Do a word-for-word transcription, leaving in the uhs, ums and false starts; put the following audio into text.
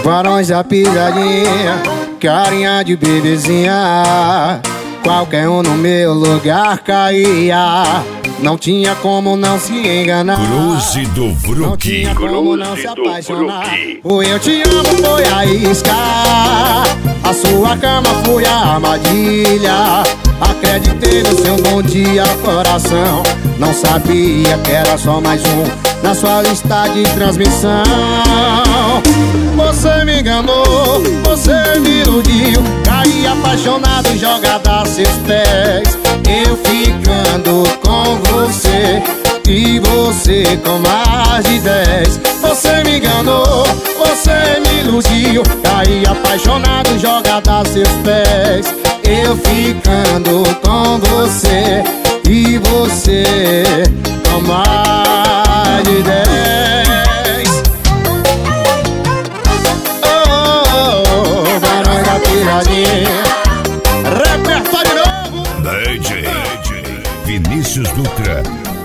Varões da pisadinha, carinha de bebezinha, qualquer um no meu lugar caía. Não tinha como não se enganar. Cruze do Vrook. Não tinha como não se apaixonar. O eu te amo foi a isca, a sua cama foi a armadilha. Acreditei no seu bom dia, coração. Não sabia que era só mais um na sua lista de transmissão. Você me enganou, você me iludiu. Caí apaixonado, jogada a seus pés. Eu ficando com você e você com mais de dez. Você me enganou, você me iludiu. Caí apaixonado, jogada a seus pés. Eu ficando com você e você com mais de dez. Oh, oh, oh, varões da piradinha. Repertório novo. D J Vinícius Dutra.